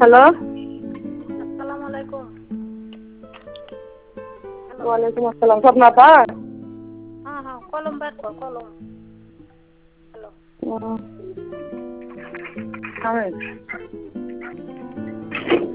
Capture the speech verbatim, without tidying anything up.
হ্যালো। আসসালামু আলাইকুম। হ্যালো। ওয়ালাইকুম আসসালাম। স্বপ্না আপা? হ্যাঁ হ্যাঁ কলম বের কর কলম। হ্যালো। ও, থামেন।